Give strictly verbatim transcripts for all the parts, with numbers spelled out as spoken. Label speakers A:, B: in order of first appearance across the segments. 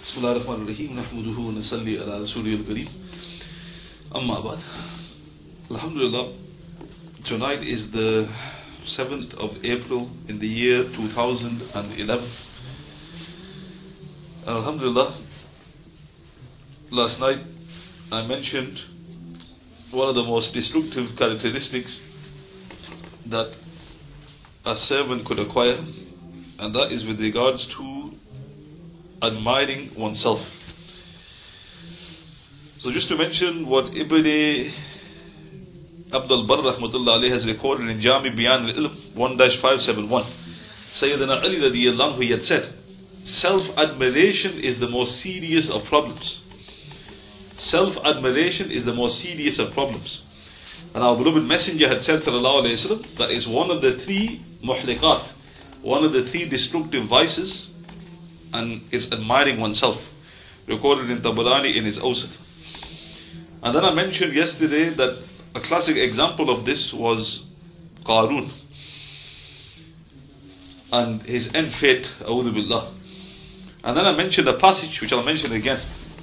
A: Bismillahirrahmanirrahim. Nahmaduhu wa nasalli ala rasulihil kareem. Amma ba'd. Alhamdulillah. Tonight is the seventh of April in the year two thousand eleven. Alhamdulillah. Last night I mentioned one of the most destructive characteristics that a servant could acquire, and that is with regards to admiring oneself. So just to mention what Ibn Abdul Barr rahmatullah alayhi has recorded in Jami Bayan al-Ilm one dash five seven one, Sayyidina Ali radiyallahu anhu, he had said, self-admiration is the most serious of problems. Self-admiration is the most serious of problems. And our beloved Messenger had said, sallallahu alayhi wa sallam, that is one of the three muhliqat, one of the three destructive vices, and is admiring oneself. Recorded in Tabarani in his Awsat. And then I mentioned yesterday that a classic example of this was Qarun and his end fate, a'udhu billah. And then I mentioned a passage which I'll mention again.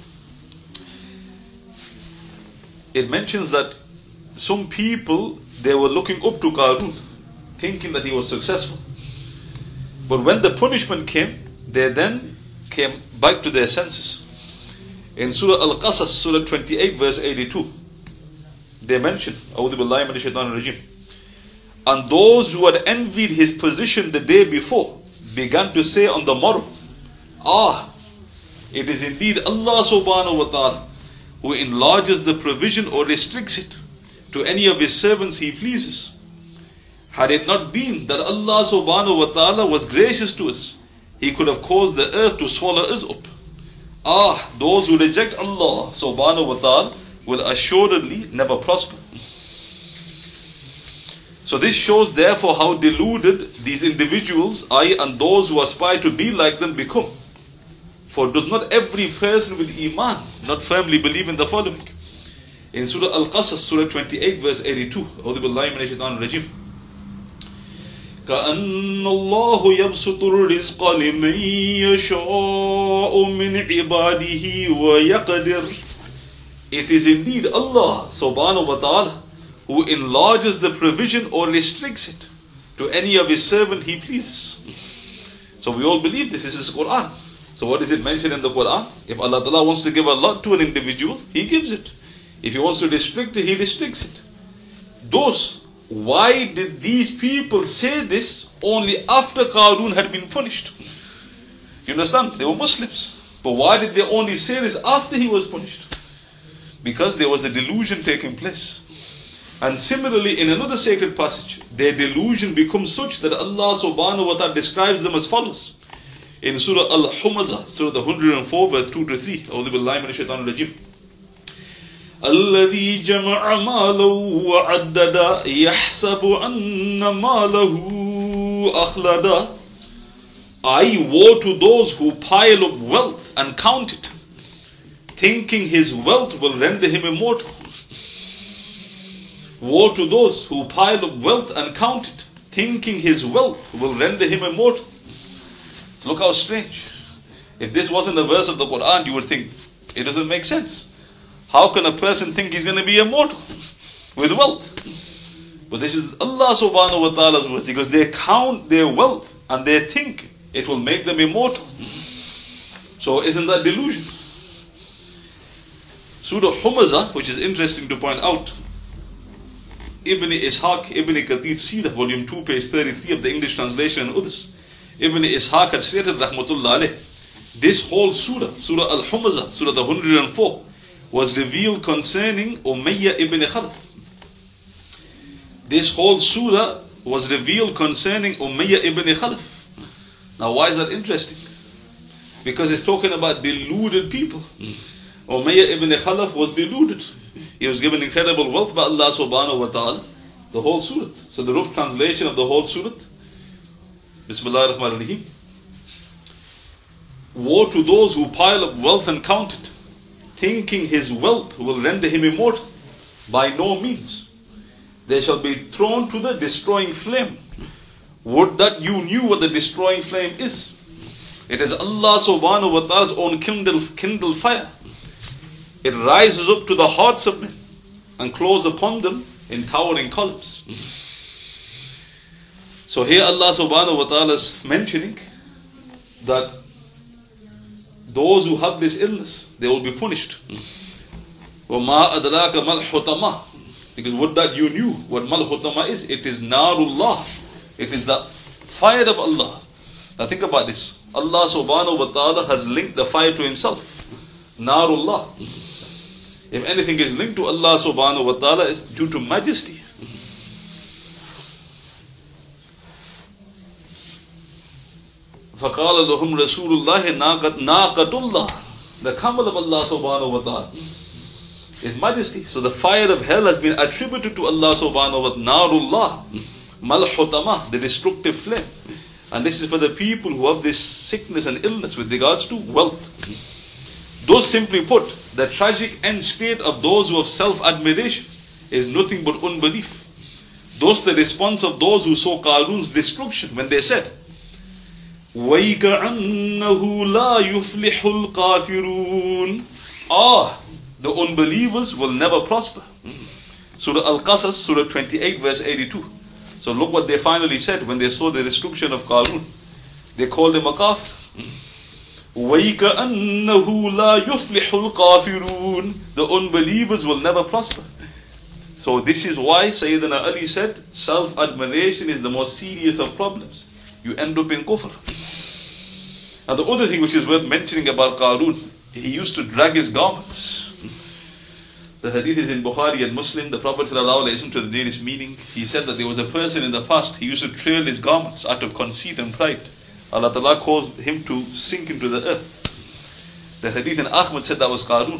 A: It mentions that some people, they were looking up to Qarun, thinking that he was successful. But when the punishment came, they then came back to their senses. In Surah Al-Qasas, Surah twenty-eight, verse eighty-two, they mentioned, A'udhu billahi minash shaitanir rajim, and those who had envied his position the day before began to say on the morrow, ah, it is indeed Allah subhanahu wa ta'ala who enlarges the provision or restricts it to any of his servants he pleases. Had it not been that Allah subhanahu wa ta'ala was gracious to us, he could have caused the earth to swallow us up. Ah, those who reject Allah subhanahu wa ta'ala will assuredly never prosper. So this shows therefore how deluded these individuals, I and those who aspire to be like them, become. For does not every person with Iman not firmly believe in the following? In Surah Al-Qasas, Surah twenty-eight, verse eighty-two, A'udhu billahi minash shaitanir rajim, كأن الله يبسط الرزق لمن يشاء من عباده ويقدر. It is indeed Allah subhanahu wa ta'ala who enlarges the provision or restricts it to any of his servant he pleases. So we all believe this is his Quran. So what is it mentioned in the Quran? If Allah ta'ala wants to give a lot to an individual, he gives it. If he wants to restrict it, he restricts it. Those Why did these people say this only after Qarun had been punished? You understand? They were Muslims. But why did they only say this after he was punished? Because there was a delusion taking place. And similarly, in another sacred passage, their delusion becomes such that Allah subhanahu wa ta'ala describes them as follows. In Surah Al-Humazah, Surah one hundred four, verse two to three, A'udhu billahi minash shaitanir rajim. الذي جمع ماله وعدد يحسب أن ماله أخلد. I woe to those who pile up wealth and count it, thinking his wealth will render him immortal. Woe to those who pile up wealth and count it, thinking his wealth will render him immortal. Look how strange. If this wasn't a verse of the Quran, you would think it doesn't make sense. How can a person think he's going to be immortal with wealth? But this is Allah subhanahu wa ta'ala's words, because they count their wealth and they think it will make them immortal. So isn't that delusion? Surah Humazah, which is interesting to point out, Ibn Ishaq, Ibn Kathir Seerah, volume two, page thirty-three of the English translation and others, Ibn Ishaq had stated, rahmatullah alayh, this whole surah, Surah Al-Humazah, Surah the one hundred four, was revealed concerning Umayyah ibn Khalaf. This whole surah was revealed concerning Umayyah ibn Khalaf. Now why is that interesting? Because it's talking about deluded people. Mm. Umayyah ibn Khalaf was deluded. He was given incredible wealth by Allah subhanahu wa ta'ala. The whole surah. So the rough translation of the whole surah. Bismillah ar-Rahman ar-Rahim. Woe to those who pile up wealth and count it, thinking his wealth will render him immortal. By no means. They shall be thrown to the destroying flame. Would that you knew what the destroying flame is. It is Allah subhanahu wa ta'ala's own kindled, kindled fire. It rises up to the hearts of men and closes upon them in towering columns. So here Allah subhanahu wa ta'ala is mentioning that those who have this illness, they will be punished. وَمَا أَدْرَاكَ مَا الْحُطَمَةِ Because what that you knew, what mal hutama is, it is narullah. It is the fire of Allah. Now think about this. Allah subhanahu wa ta'ala has linked the fire to himself. Narullah. If anything is linked to Allah subhanahu wa ta'ala, it's due to majesty. فَقَالَ لَهُمْ رَسُولُ اللَّهِ نَاقَةُ اللَّهِ The camel of Allah subhanahu wa ta'ala is majesty. So the fire of hell has been attributed to Allah subhanahu wa ta'ala. Narullah. Malhutama, the destructive flame. And this is for the people who have this sickness and illness with regards to wealth. Those simply put, the tragic end state of those who have self-admiration is nothing but unbelief. Thus the response of those who saw Qarun's destruction when they said, وَيْكَأَنَّهُ لَا يُفْلِحُ الْقَافِرُونَ Ah, the unbelievers will never prosper. Surah Al-Qasas, Surah twenty-eight, verse eighty-two. So look what they finally said when they saw the destruction of Qarun. They called him a kafir. وَيْكَأَنَّهُ لَا يُفْلِحُ الْقَافِرُونَ The unbelievers will never prosper. So this is why Sayyidina Ali said, self-admiration is the most serious of problems. You end up in kufr. Now the other thing which is worth mentioning about Qarun, he used to drag his garments. The hadith is in Bukhari and Muslim. The Prophet ﷺ, to the nearest meaning, he said that there was a person in the past, he used to trail his garments out of conceit and pride. Allah Ta'ala caused him to sink into the earth. The hadith in Ahmad said that was Qarun.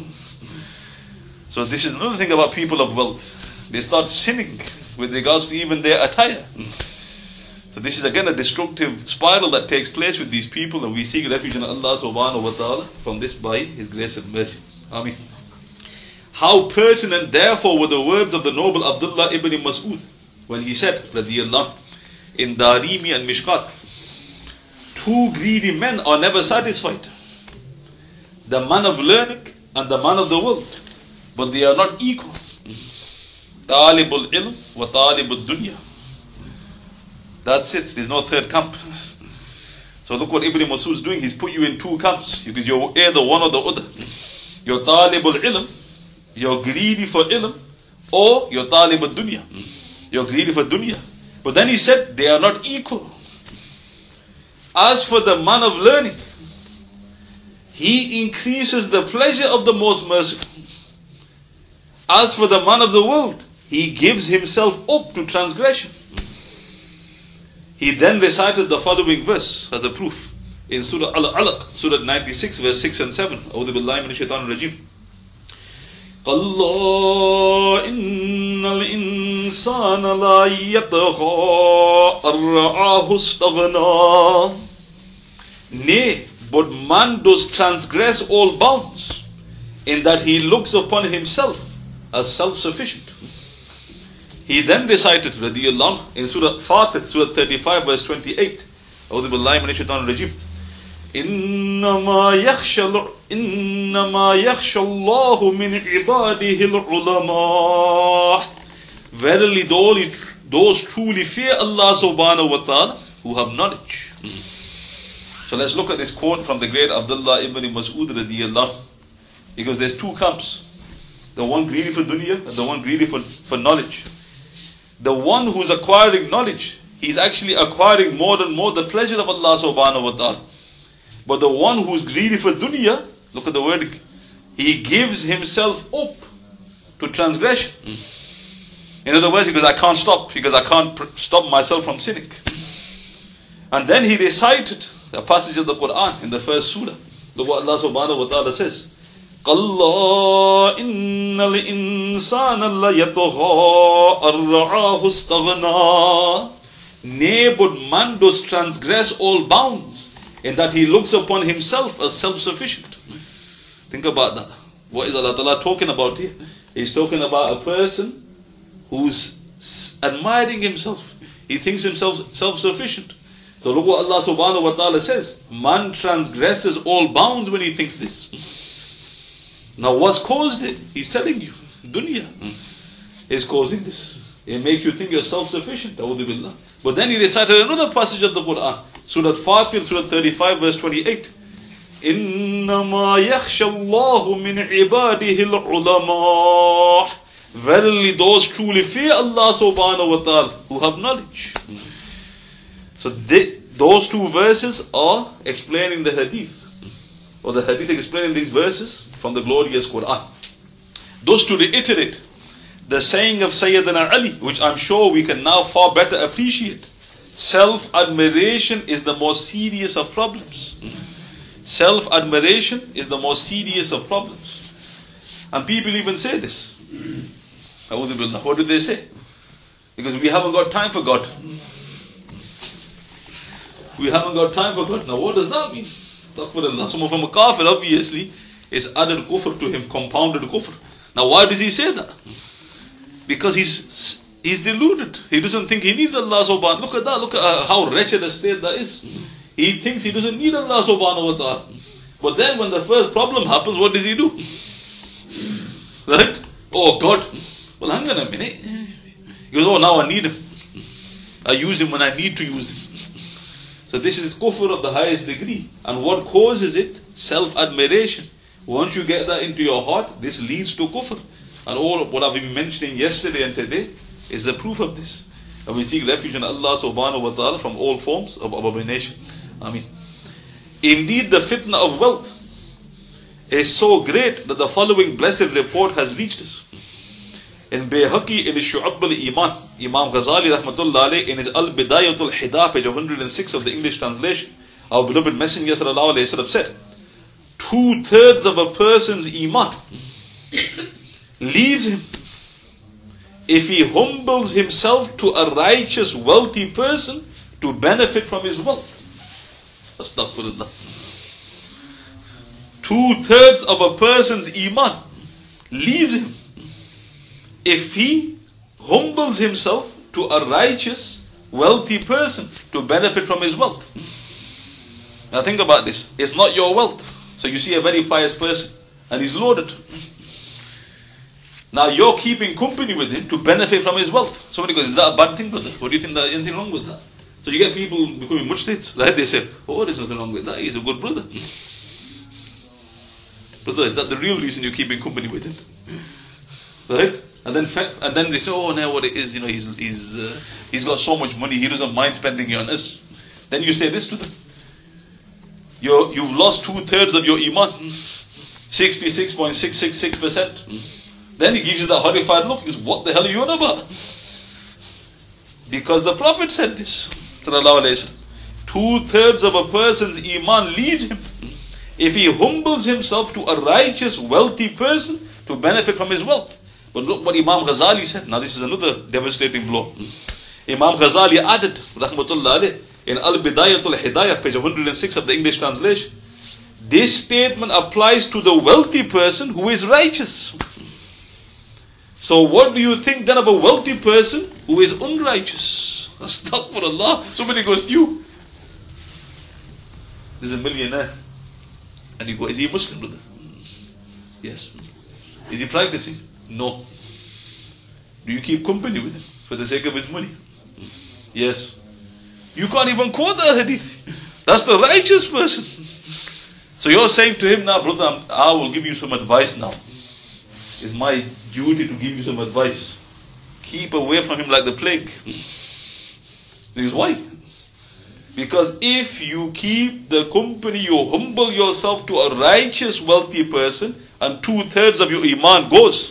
A: So this is another thing about people of wealth. They start sinning with regards to even their attire. So this is again a destructive spiral that takes place with these people, and we seek refuge in Allah subhanahu wa ta'ala from this by His grace and mercy. Ameen. How pertinent therefore were the words of the noble Abdullah ibn Mas'ud when he said, radiyallahu, in Darimi and Mishkat, two greedy men are never satisfied. The man of learning and the man of the world. But they are not equal. Talibul ilm wa talibul dunya. That's it. There's no third camp. So look what Ibn Mas'ud is doing. He's put you in two camps. Because you're either one or the other. You're talibul ilm. You're greedy for ilm. Or you're talibul dunya. You're greedy for dunya. But then he said they are not equal. As for the man of learning, he increases the pleasure of the most merciful. As for the man of the world, he gives himself up to transgression. He then recited the following verse as a proof in Surah Al-Alaq, Surah ninety-six, verse six and seven. A'udhu billahi minash shaitanir rajim. قَالَّا إِنَّ الْإِنسَانَ لَا يَطْغَى أَرْرَآهُ اسْتَغْنَى Nay, but man does transgress all bounds, in that he looks upon himself as self-sufficient. He then recited, radiyallahu, in Surah Fatir, Surah thirty-five, verse twenty-eight. A'udhu billahi minash shaitanir rajim. إِنَّمَا يَخْشَى إِنَّمَا يَخْشَى اللَّهُ مِنْ عِبَادِهِ الْعُلَمَاءِ Verily, those, those truly fear Allah subhanahu wa ta'ala who have knowledge. So let's look at this quote from the great Abdullah ibn Mas'ud radiyallahu. Because there's two camps. The one greedy for dunya and the one greedy for, for knowledge. The one who's acquiring knowledge, he's actually acquiring more and more the pleasure of Allah subhanahu wa ta'ala. But the one who's greedy for dunya, look at the word, he gives himself up to transgression. Mm. In other words, because I can't stop, because I can't pr- stop myself from sinning. And then he recited the passage of the Quran in the first surah. Look what Allah subhanahu wa ta'ala says. قَالَّا إِنَّ الْإِنسَانَ لَيَطْغَى أَرْرَآهُ اسْتَغْنَى Nay, but man does transgress all bounds, in that he looks upon himself as self-sufficient. Think about that. What is Allah Ta'ala talking about here? He's talking about a person who's admiring himself. He thinks himself self-sufficient. So look what Allah subhanahu wa ta'ala says. Man transgresses all bounds when he thinks this. Now what's caused it? He's telling you. Dunya is causing this. It makes you think you're self-sufficient. A'udhu billah. But then he recited another passage of the Quran. Surah Fatir, Surah thirty-five, verse twenty-eight. إِنَّمَا يَخْشَى اللَّهُ مِنْ عِبَادِهِ الْعُلَمَاءِ. Verily those truly fear Allah subhanahu wa ta'ala who have knowledge. So they, those two verses are explaining the hadith. Or the hadith is explaining these verses from the glorious Quran. Those to reiterate the saying of Sayyidina Ali, which I'm sure we can now far better appreciate. Self-admiration is the most serious of problems. Self-admiration is the most serious of problems. And people even say this. What do they say? Because we haven't got time for God. We haven't got time for God. Now what does that mean? Some from a kafir, obviously, is added kufr to him, compounded kufr. Now why does he say that? Because he's he's deluded. He doesn't think he needs Allah subhanahu. Look at that, look at how wretched a state that is. He thinks he doesn't need Allah subhanahu wa ta'ala. But then when the first problem happens, what does he do? Right? Oh God. Well, hang on a minute. He goes, oh, now I need him. I use him when I need to use him. So this is kufr of the highest degree. And what causes it? Self-admiration. Once you get that into your heart, this leads to kufr. And all what I've been mentioning yesterday and today is the proof of this. And we seek refuge in Allah subhanahu wa ta'ala from all forms of abomination. I mean, indeed the fitna of wealth is so great that the following blessed report has reached us. In Bayhaqi, in his Shu'ab al-Iman, Imam Ghazali rahmatullah alayh, in his Al-Bidayatul Hida, page one hundred six of the English translation, our beloved Messenger sallallahu alayhi wa sallam said, two-thirds of a person's iman leaves him if he humbles himself to a righteous, wealthy person to benefit from his wealth. Astaghfirullah. Two-thirds of a person's iman leaves him if he humbles himself to a righteous, wealthy person to benefit from his wealth. Now think about this. It's not your wealth. So you see a very pious person and he's loaded. Now you're keeping company with him to benefit from his wealth. Somebody goes, is that a bad thing, brother? What do you think there's anything wrong with that? So you get people becoming mujtahids, right? They say, oh, there's nothing wrong with that. He's a good brother. Brother, is that the real reason you're keeping company with him? Right? And then, and then they say, oh, now what it is, you know, he's he's uh, he's got so much money, he doesn't mind spending it on us. Then you say this to them: You're, you've lost two thirds of your iman, sixty-six point six six six percent. Then he gives you that horrified look. He says, what the hell are you on about? Because the Prophet said this. Two thirds of a person's iman leaves him if he humbles himself to a righteous, wealthy person to benefit from his wealth. But look what Imam Ghazali said. Now this is another devastating blow. Imam Ghazali added, rahmatullah alayh, in Al-Bidayatul Hidayah, page one hundred six of the English translation, this statement applies to the wealthy person who is righteous. So what do you think then of a wealthy person who is unrighteous? Astaghfirullah. Somebody goes to you, there's a millionaire, and you go, is he a Muslim, brother? Yes. Is he practicing? No. Do you keep company with him for the sake of his money? Yes. You can't even quote the hadith. That's the righteous person. So you're saying to him now, brother, I will give you some advice now. It's my duty to give you some advice. Keep away from him like the plague. Because why? Because if you keep the company, you humble yourself to a righteous, wealthy person, and two-thirds of your iman goes.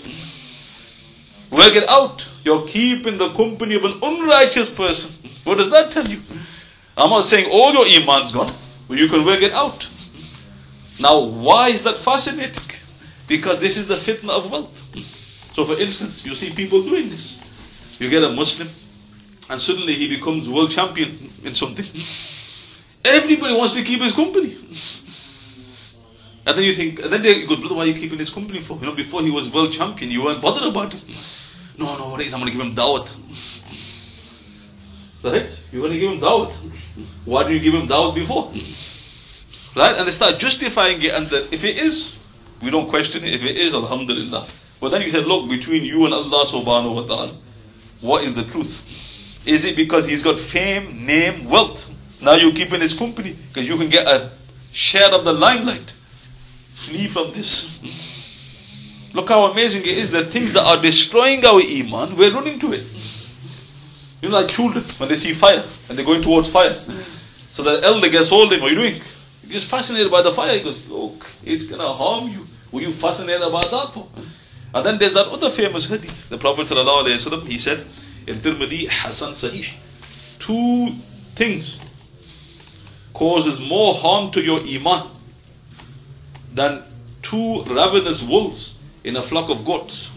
A: Work it out. You're keeping the company of an unrighteous person. What does that tell you? I'm not saying all your iman's gone, but you can work it out. Now, why is that fascinating? Because this is the fitna of wealth. So for instance, you see people doing this. You get a Muslim, and suddenly he becomes world champion in something. Everybody wants to keep his company. And then you think, and then they go, brother, why are you keeping his company for? You know, before he was world champion, you weren't bothered about it. No, no, what is, I'm going to give him dawat. Right? You're going to give him dawat. Why did you give him dawat before? Right? And they start justifying it, and then if it is, we don't question it. If it is, alhamdulillah. But then you say, look, between you and Allah subhanahu wa ta'ala, what is the truth? Is it because he's got fame, name, wealth? Now you keep in his company because you can get a share of the limelight. Flee from this. Look how amazing it is that things that are destroying our iman, we're running to it. You know, like children, when they see fire and they're going towards fire. So the elder gets hold of him, what are you doing? He's fascinated by the fire. He goes, look, it's going to harm you. Were you fascinated about that for? And then there's that other famous hadith. The Prophet ﷺ, he said, in Tirmidhi, Hasan Sahih, two things causes more harm to your iman than two ravenous wolves in a flock of goats.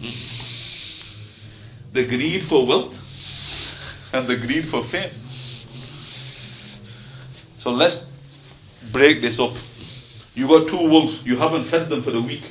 A: The greed for wealth and the greed for fame. So let's break this up. You got two wolves, you haven't fed them for a week.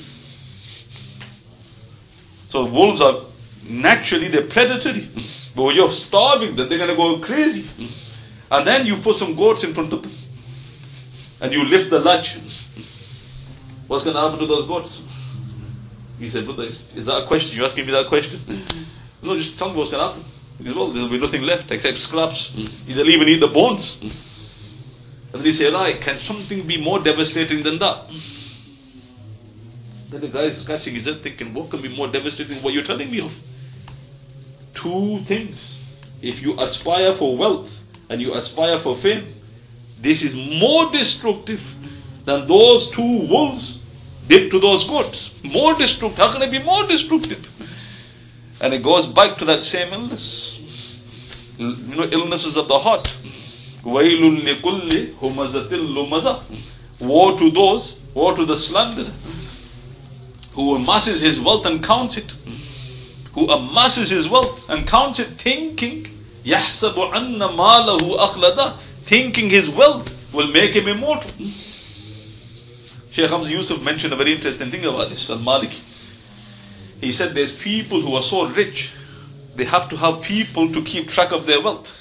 A: So wolves are naturally, they're predatory. But when you're starving them, they're going to go crazy. And then you put some goats in front of them. And you lift the latch. What's going to happen to those goats? He said, brother, is, is that a question? You're asking me that question? No, just tell me what's going to happen. He said, well, there'll be nothing left except scraps. They'll even eat the bones. And they say, right, can something be more devastating than that? Then the guy is scratching his head thinking, what can be more devastating than what you're telling me of? Two things. If you aspire for wealth and you aspire for fame, this is more destructive than those two wolves did to those goats. More destructive. How can it be more destructive? And it goes back to that same illness. You know, illnesses of the heart. وَيْلٌ لِكُلِّ هُمَزَةٍ لُمَزَةٍ. Woe to those, woe to the slanderer, who amasses his wealth and counts it. Who amasses his wealth and counts it, thinking, يَحْسَبُ عَنَّ مَالَهُ أَخْلَدَهُ, thinking his wealth will make him immortal. Shaykh Hamza Yusuf mentioned a very interesting thing about this, Al-Maliki. He said there's people who are so rich, they have to have people to keep track of their wealth.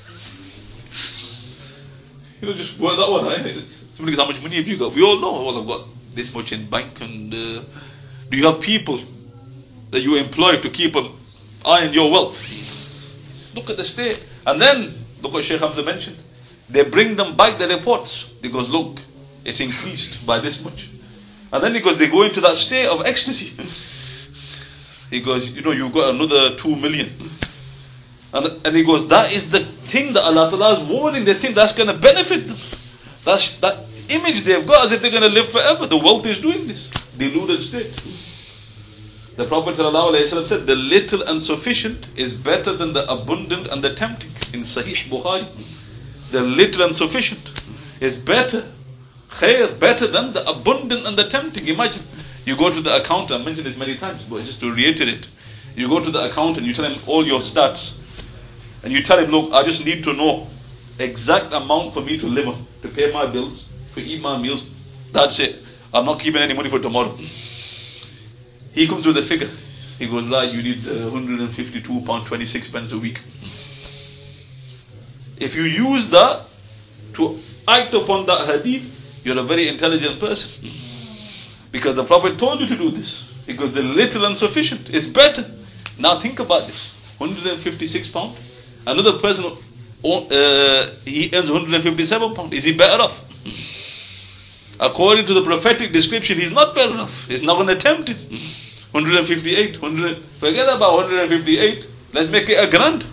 A: You know, just work that one, right? Somebody goes, how much money have you got? We all know, well, I've got this much in bank. And uh, do you have people that you employ to keep an eye on your wealth? Look at the state. And then, look what Shaykh Hamza mentioned. They bring them back the reports. He goes, look, it's increased by this much. And then he goes, they go into that state of ecstasy. He goes, you know, you've got another two million. And, and he goes, that is the thing that Allah Ta'ala is warning. They think that's going to benefit them. That's that image they've got as if they're going to live forever. The wealth is doing this. Deluded state. The Prophet ﷺ said, the little and sufficient is better than the abundant and the tempting. In Sahih Bukhari, the little and sufficient is better, khair, better than the abundant and the tempting. Imagine, you go to the accountant, I mentioned this many times, but just to reiterate, you go to the accountant, you tell him all your stats, and you tell him, look, I just need to know exact amount for me to live on, to pay my bills, to eat my meals. That's it. I'm not keeping any money for tomorrow. He comes with a figure. He goes, right, you need uh, one hundred fifty-two pounds twenty-six pence a week. If you use that to act upon that hadith, you're a very intelligent person. Because the Prophet told you to do this. Because the little and sufficient is better. Now think about this. one hundred fifty-six pounds. Another person, uh, he earns one hundred fifty-seven pounds. Is he better off? According to the prophetic description, he's not better off. He's not going to tempt it. one hundred fifty-eight, one hundred, forget about one hundred fifty-eight. Let's make it a grand.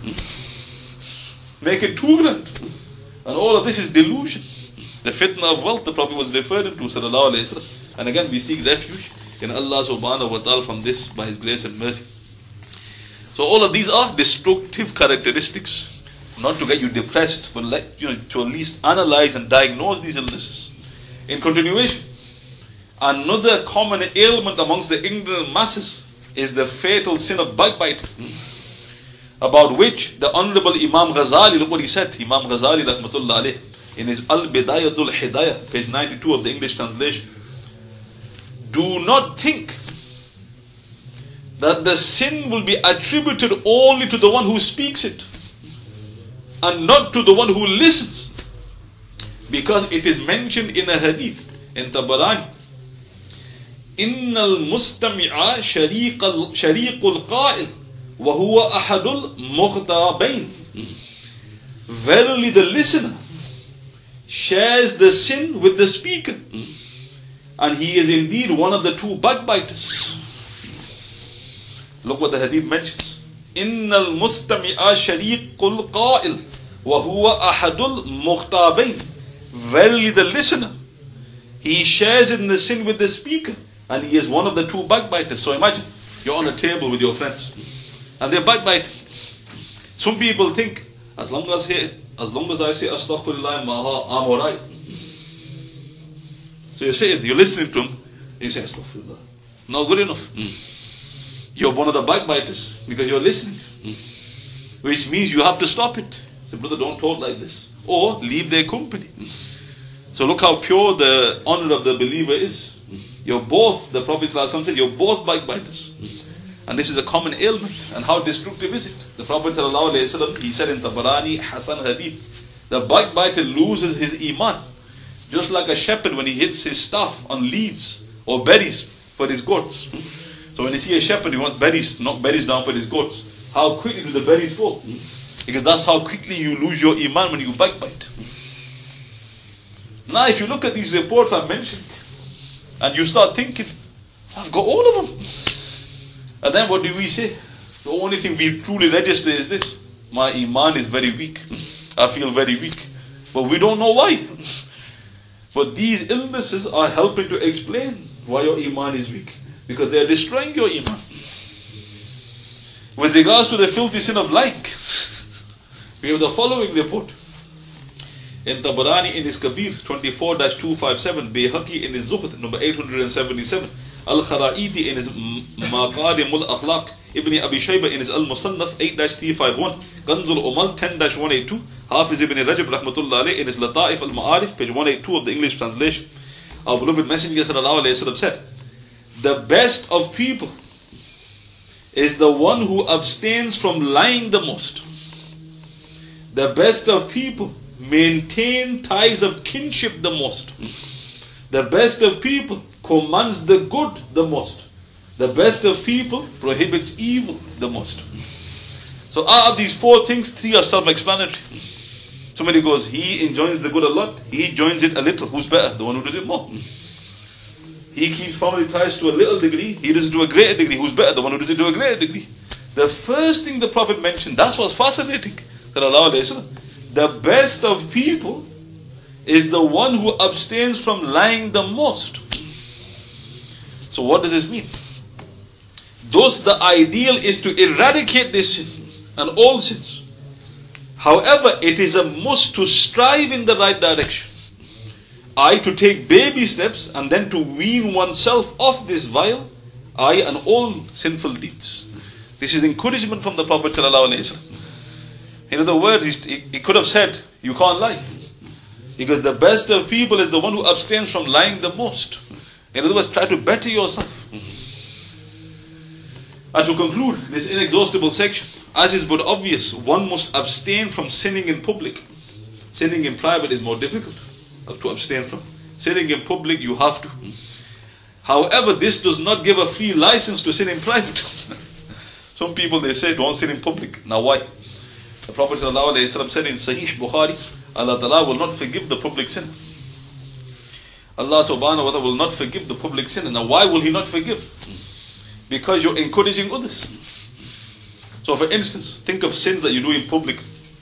A: Make it two grand. And all of this is delusion. The fitna of wealth the Prophet was referring to, sallallahu alayhi wa sallam. And again, we seek refuge in Allah subhanahu wa ta'ala from this by His grace and mercy. So all of these are destructive characteristics. Not to get you depressed, but let, you know, to at least analyze and diagnose these illnesses. In continuation, another common ailment amongst the ignorant masses is the fatal sin of backbiting, about which the Honorable Imam Ghazali, look what he said, Imam Ghazali rahmatullah alayh, in his Al-Bidayatul Hidayah, page ninety-two of the English translation. Do not think that the sin will be attributed only to the one who speaks it. and not to the one who listens. Because it is mentioned in a hadith, in Tabarani, إِنَّ الْمُسْتَمِعَ شَرِيقُ الْقَائِلِ وَهُوَ أَحَدُ الْمُغْتَابَيْنِ. Verily the listener shares the sin with the speaker, and he is indeed one of the two backbiters. Look what the hadith mentions. إِنَّ الْمُسْتَمِعَ شَرِيقُ الْقَائِلِ وَهُوَ أَحَدُ الْمُغْتَابَيْنِ. Verily the listener, he shares in the sin with the speaker, and he is one of the two backbiters. So imagine, you're on a table with your friends, and they're backbiting. Some people think, as long as, he, as, long as I say Astaghfirullah Maha, I'm alright. So you're saying, you're listening to him, you say Astaghfirullah. Not good enough. Mm. You're one of the backbiters because you're listening. Mm. Which means you have to stop it. Say, brother, don't talk like this. Or leave their company. Mm. So look how pure the honor of the believer is. Mm. You're both, the Prophet ﷺ said, you're both backbiters. Mm. And this is a common ailment. And how destructive is it? The Prophet ﷺ, he said in Tabarani, Hasan Hadith, the backbiter loses his iman. Just like a shepherd when he hits his staff on leaves or berries for his goats. So when you see a shepherd, he wants berries, knock berries down for his goats. How quickly do the berries fall? Because that's how quickly you lose your iman when you backbite. Now if you look at these reports I'm mentioning, and you start thinking, I've got all of them. And then what do we say? The only thing we truly register is this: my iman is very weak. I feel very weak. But we don't know why. But these illnesses are helping to explain why your iman is weak. Because they are destroying your iman. With regards to the filthy sin of lying, we have the following report. In Tabarani in his Kabir, twenty-four dash two fifty-seven, Bayhaqi in his Zuhd, number eight hundred seventy-seven, Al-Kharaiti in his Maqadim al-Akhlaq, Ibn Abi Shayba in his Al-Musannaf, eight dash three fifty-one, Kanzul Umal, ten dash one eighty-two, Hafiz ibn Rajab rahmatullah alayh in his Lata'if al-Ma'arif, page one eighty-two of the English translation. Our beloved Messenger sallallahu alayhi wa sallam said, the best of people is the one who abstains from lying the most. The best of people maintain ties of kinship the most. The best of people commands the good the most. The best of people prohibits evil the most. So out of these four things, three are self-explanatory. Somebody goes, he enjoys the good a lot, he joins it a little. Who's better? The one who does it more. He keeps family ties to a little degree, he does it to a greater degree. Who's better? The one who does it to a greater degree. The first thing the Prophet mentioned, that's what's fascinating. The best of people is the one who abstains from lying the most. So what does this mean? Thus the ideal is to eradicate this sin and all sins. However, it is a must to strive in the right direction. I to take baby steps and then to wean oneself off this vile, I and all sinful deeds. This is encouragement from the Prophet ﷺ. In other words, he, he could have said, you can't lie. Because the best of people is the one who abstains from lying the most. In other words, try to better yourself. And to conclude this inexhaustible section, as is but obvious, one must abstain from sinning in public. Sinning in private is more difficult to abstain from. Sinning in public, you have to. However, this does not give a free license to sin in private. Some people, they say, don't sin in public. Now why? The Prophet ﷺ said in Sahih Bukhari, Allah Ta'ala will not forgive the public sin. Allah subhanahu wa ta'ala will not forgive the public sin. Now why will He not forgive? Because you're encouraging others. So for instance, think of sins that you do in public.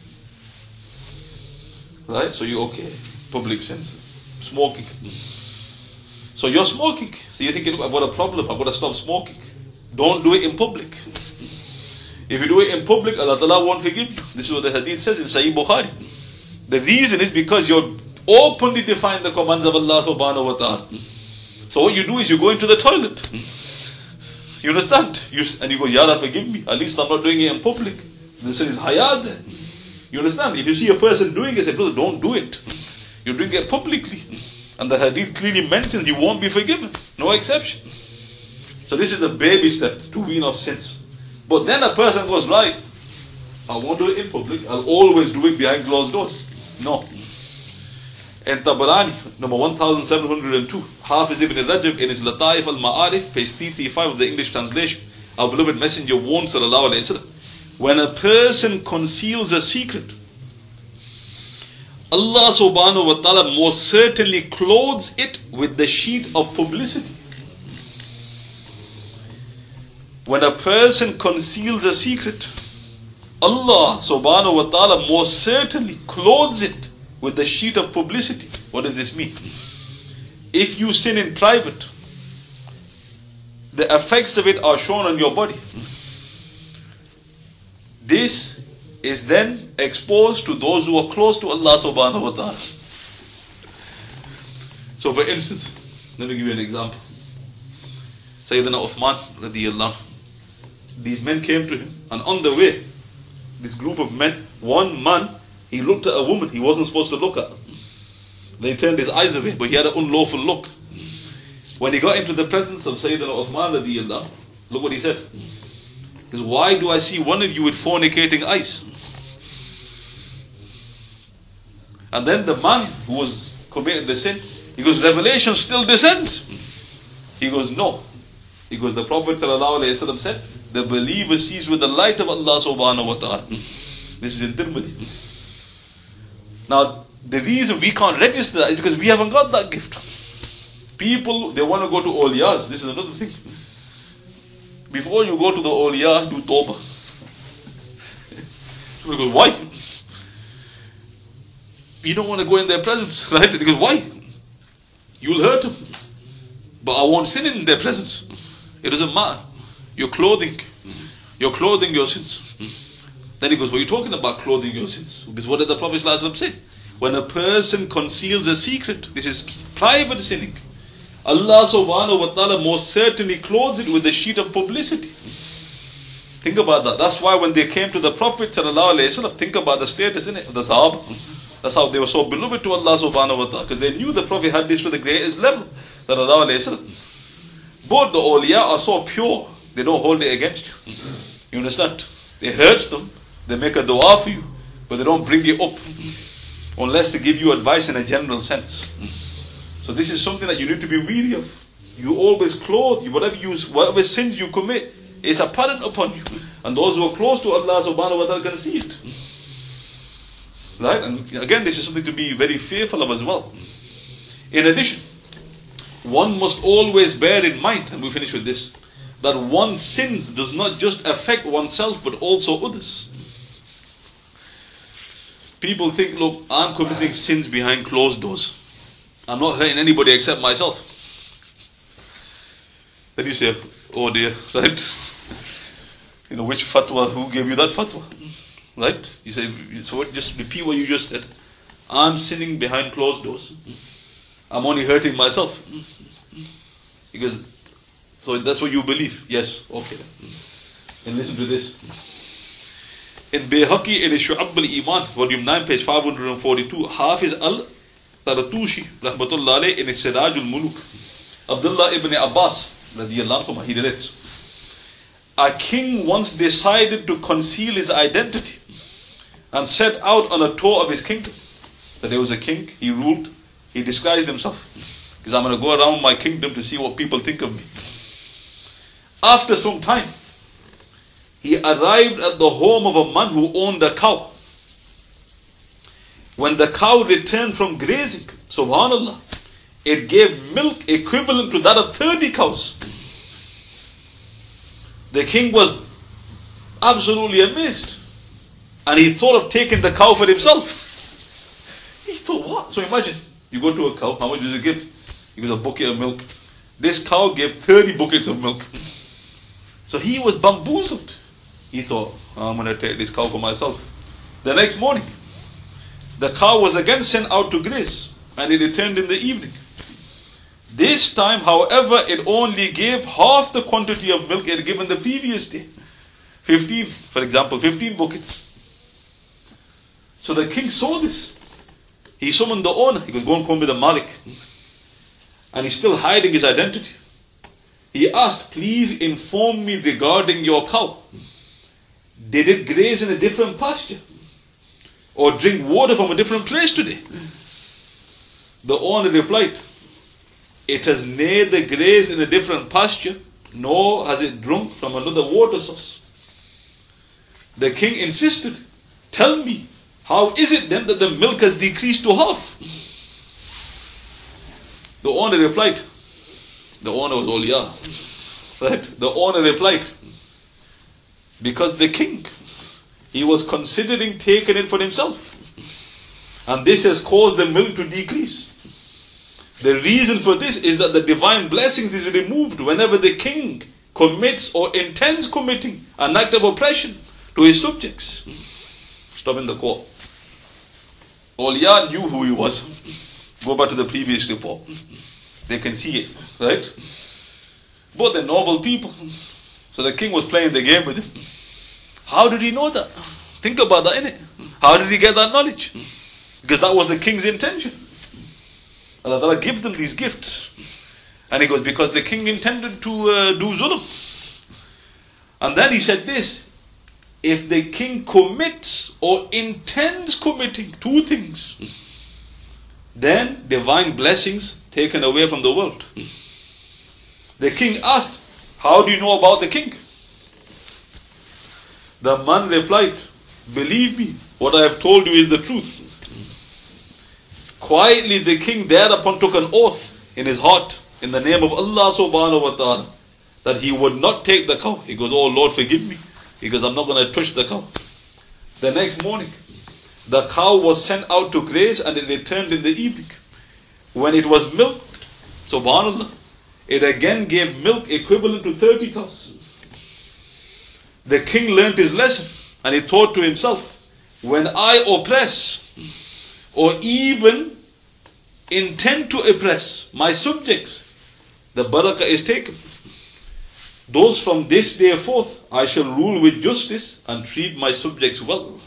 A: Right? So you okay, public sins. Smoking. So you're smoking. So you're thinking, I've got a problem, I've got to stop smoking. Don't do it in public. If you do it in public, Allah Ta'ala won't forgive you. This is what the hadith says in Sahih Bukhari. The reason is because you're openly defying the commands of Allah subhanahu wa ta'ala. So what you do is you go into the toilet. You understand? You, and you go, Ya Allah, forgive me. At least I'm not doing it in public. The sin is hayat then. You understand? If you see a person doing it, say, brother, don't do it. You're doing it publicly. And the hadith clearly mentions you won't be forgiven. No exception. So this is a baby step to wean off sins. But then a person goes, right, I won't do it in public. I'll always do it behind closed doors. No. And Tabarani, number one thousand seven hundred two, Hafiz ibn Rajab in his Lataif al-Ma'arif, page three thirty-five of the English translation, our beloved messenger warned sallallahu alayhi wasallam, when a person conceals a secret, Allah subhanahu wa ta'ala most certainly clothes it with the sheet of publicity. When a person conceals a secret, Allah subhanahu wa ta'ala most certainly clothes it with the sheet of publicity. What does this mean? If you sin in private, the effects of it are shown on your body. This is then exposed to those who are close to Allah subhanahu wa ta'ala. So for instance, let me give you an example. Sayyidina Uthman radiyallahu anhu, these men came to him, and on the way, this group of men, one man, he looked at a woman he wasn't supposed to look at. They turned his eyes away, but he had an unlawful look. When he got into the presence of Sayyidina Uthman radiyallahu anhu, look what he said. He says, why do I see one of you with fornicating eyes? And then the man who was committing the sin, he goes, revelation still descends. He goes, no. He goes, the Prophet ﷺ said, the believer sees with the light of Allah subhanahu wa ta'ala. This is in Tirmidhi. Now, the reason we can't register that is because we haven't got that gift. People, they want to go to awliyas. This is another thing. Before you go to the awliya, do tawbah. So he goes, why? You don't want to go in their presence, right? He goes, why? You'll hurt them. But I won't sin in their presence. It doesn't matter. You're clothing. You're clothing your sins. Then he goes, what are you talking about, clothing your sins? Because what did the Prophet ﷺ say? When a person conceals a secret, this is private sinning, Allah subhanahu wa ta'ala most certainly clothes it with a sheet of publicity. Think about that. That's why when they came to the Prophet sallallahu alayhi wa sallam, think about the status in it, of the Sahaba. That's how they were so beloved to Allah subhanahu wa ta'ala, because they knew the Prophet had this to the greatest level. Sallallahu alayhi wa sallam. Both the awliya are so pure, they don't hold it against you. You understand? They hurt them, they make a dua for you, but they don't bring it up, unless they give you advice in a general sense. So this is something that you need to be weary of. You always clothe, you, whatever you, whatever sins you commit, is apparent upon you. And those who are close to Allah subhanahu wa ta'ala can see it. Right? And again, this is something to be very fearful of as well. In addition, one must always bear in mind, and we finish with this, that one's sins does not just affect oneself but also others. People think, look, I'm committing sins behind closed doors. I'm not hurting anybody except myself. Then you say, oh dear, right? You know, which fatwa, who gave you that fatwa? Right? You say, so what, just repeat what you just said. I'm sinning behind closed doors. I'm only hurting myself. Because, so that's what you believe. Yes, okay. And listen to this. In Bayhaqi, in Shu'ab al-Iman, volume nine, page five hundred forty-two, Hafiz al-Taratushi, rahmatullah alayh, in Siraj al-Muluk, Abdullah ibn Abbas, radiyallahu anhu, he relates, a king once decided to conceal his identity and set out on a tour of his kingdom. That there was a king, he ruled, he disguised himself, because I'm going to go around my kingdom to see what people think of me. After some time, he arrived at the home of a man who owned a cow. When the cow returned from grazing, subhanallah, it gave milk equivalent to that of thirty cows. The king was absolutely amazed, and he thought of taking the cow for himself. He thought, what? So imagine, you go to a cow, how much does it give? It gives a bucket of milk. This cow gave thirty buckets of milk. So he was bamboozled. He thought, I'm going to take this cow for myself. The next morning, the cow was again sent out to graze, and it returned in the evening. This time, however, it only gave half the quantity of milk it had given the previous day. fifteen, for example, fifteen buckets. So the king saw this. He summoned the owner. He goes, go and come with the Malik. And he's still hiding his identity. He asked, please inform me regarding your cow. Did it graze in a different pasture? Or drink water from a different place today? The owner replied, it has neither grazed in a different pasture, nor has it drunk from another water source. The king insisted, tell me, how is it then that the milk has decreased to half? The owner replied, the owner was awliya, right? The owner replied, because the king, he was considering taking it for himself. And this has caused the milk to decrease. The reason for this is that the divine blessings is removed whenever the king commits or intends committing an act of oppression to his subjects. Stop in the quote. Awliya knew who he was. Go back to the previous report. They can see it, right? But they're noble people. So the king was playing the game with him. How did he know that? Think about that, innit? How did he get that knowledge? Because that was the king's intention. Allah Ta'ala gives them these gifts. And he goes, because the king intended to uh, do zulm. And then he said this, if the king commits or intends committing two things, then divine blessings taken away from the world. The king asked, how do you know about the king? The man replied, believe me, what I have told you is the truth. Quietly the king thereupon took an oath in his heart in the name of Allah subhanahu wa ta'ala that he would not take the cow. He goes, oh Lord, forgive me, because I'm not going to touch the cow. The next morning, the cow was sent out to graze and it returned in the evening. When it was milked, subhanallah, it again gave milk equivalent to thirty cows. The king learnt his lesson and he thought to himself, when I oppress or even intend to oppress my subjects, the barakah is taken. Those from this day forth, I shall rule with justice and treat my subjects well.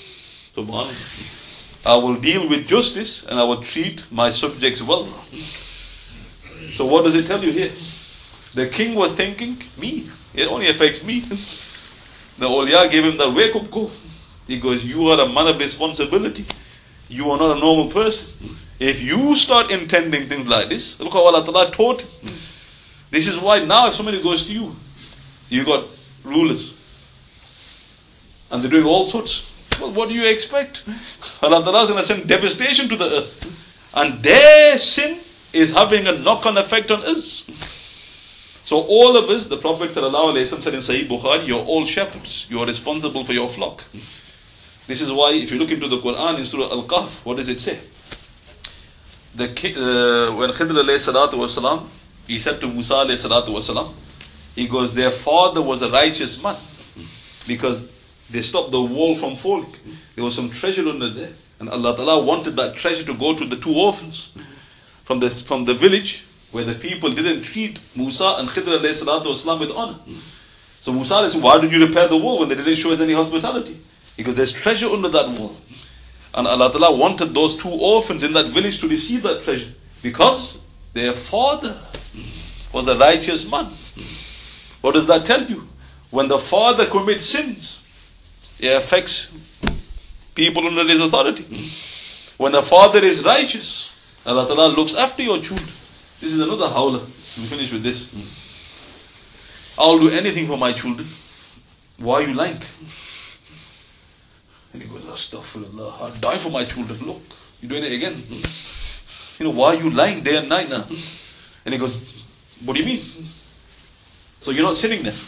A: Subhanallah. I will deal with justice and I will treat my subjects well. So what does it tell you here? The king was thinking, me, it only affects me. The awliya gave him the wake up call. He goes, you are a man of responsibility. You are not a normal person. If you start intending things like this, look how Allah Ta'ala taught him. This is why now if somebody goes to you, you got rulers. And they're doing all sorts. Well, what do you expect? Allah Ta'ala is going to send devastation to the earth. And their sin is having a knock-on effect on us. So all of us, the Prophet ﷺ said in Sahih Bukhari, you're all shepherds. You are responsible for your flock. This is why if you look into the Quran in Surah Al-Kahf, what does it say? The, uh, when Khidr alayhi salatu wasalam, he said to Musa alayhi salatu wasalam, he goes, their father was a righteous man because they stopped the wall from falling. There was some treasure under there. And Allah Ta'ala wanted that treasure to go to the two orphans from the, from the village where the people didn't treat Musa and Khidr alayhi salatu wasalam with honor. So Musa said, why did you repair the wall when they didn't show us any hospitality? Because there's treasure under that wall. And Allah Ta'ala wanted those two orphans in that village to receive that treasure. Because their father was a righteous man. What does that tell you? When the father commits sins, it affects people under his authority. When the father is righteous, Allah Ta'ala looks after your children. This is another howler. We finish with this. I'll do anything for my children. Why are you lying? And he goes, astaghfirullah, I'll die for my children. Look, you're doing it again. You know, why are you lying day and night now? And he goes, what do you mean? So you're not sitting there.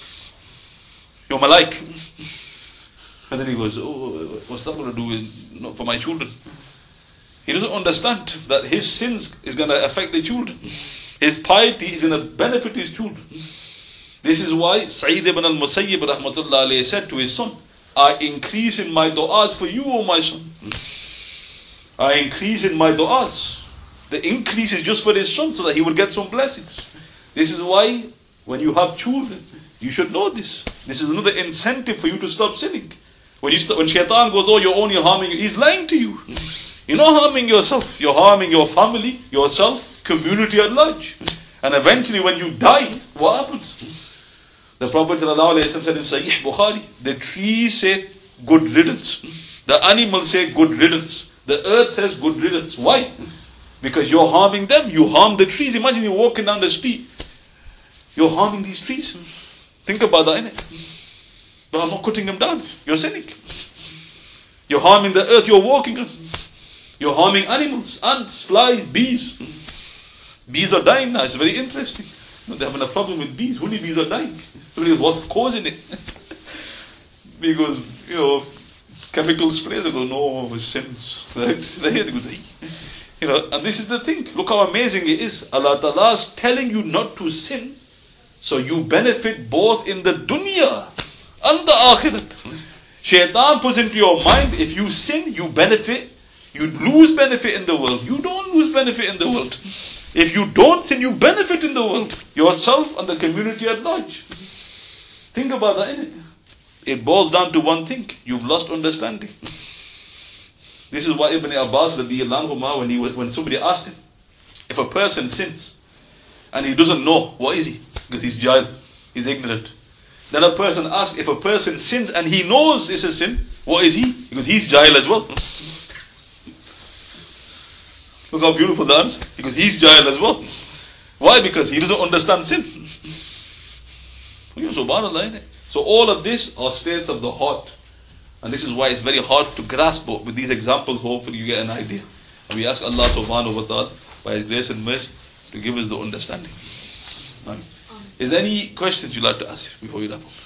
A: You're malaik. And then he goes, oh, what's that going to do with, not for my children? He doesn't understand that his sins is going to affect the children. His piety is going to benefit his children. This is why Sa'id ibn al-Musayyib rahmatullah alayhi said to his son, I increase in my du'as for you, O my son. I increase in my du'as. The increase is just for his son so that he will get some blessings. This is why when you have children, you should know this. This is another incentive for you to stop sinning. When you st- when shaitan goes, oh, you're only harming you, he's lying to you. You're not harming yourself. You're harming your family, yourself, community at large. And eventually when you die, what happens? The Prophet ﷺ said in Sahih Bukhari, the trees say good riddance. The animals say good riddance. The earth says good riddance. Why? Because you're harming them. You harm the trees. Imagine you're walking down the street. You're harming these trees. Think about that, innit? But I'm not cutting them down. You're sinning. You're harming the earth you're walking on. You're harming animals, ants, flies, bees. Bees are dying now. It's very interesting. They're having a problem with bees. Honey bees are dying. Because what's causing it? Because, you know, chemical sprays, they go, no, it's sins. They go, you know, and this is the thing. Look how amazing it is. Allah Ta'ala is telling you not to sin, so you benefit both in the dunya and the akhirat. Shaitan puts into your mind, if you sin, you benefit. You lose benefit in the world. You don't lose benefit in the world. If you don't sin, you benefit in the world. Yourself and the community at large. Think about that, innit? It boils down to one thing. You've lost understanding. This is why Ibn Abbas, when he when somebody asked him, if a person sins and he doesn't know, what is he? Because he's jahil, he's ignorant. Then a person asks, if a person sins and he knows it's a sin, what is he? Because he's jahil as well. Look how beautiful that is. Because he's jahil as well. Why? Because he doesn't understand sin. Subhanallah, innit? So all of this are states of the heart. And this is why it's very hard to grasp, but with these examples, hopefully you get an idea. And we ask Allah subhanahu wa ta'ala, by His grace and mercy, to give us the understanding. Amen. Is there any questions you'd like to ask before we wrap up?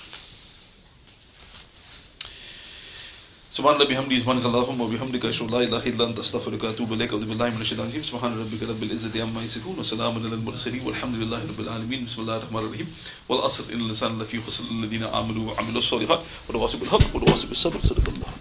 A: Subhanallah bihamdi, subhanakallahumma wa bihamdika, ashhadu an la ilaha illa anta, astaghfiruka wa atubu ilayk. A'udhu billahi minash shaitanir rajim. Subhana rabbika rabbil izzati amma yasifun, wa salamun alal mursalin, walhamdulillahi rabbil alamin. Bismillahir rahmanir rahim. Wal asr, innal insana lafi khusr, alladhina amanu wa amilus solihat, wa tawassaw bil haqq wa tawassaw bis sabr. Sadaqallah.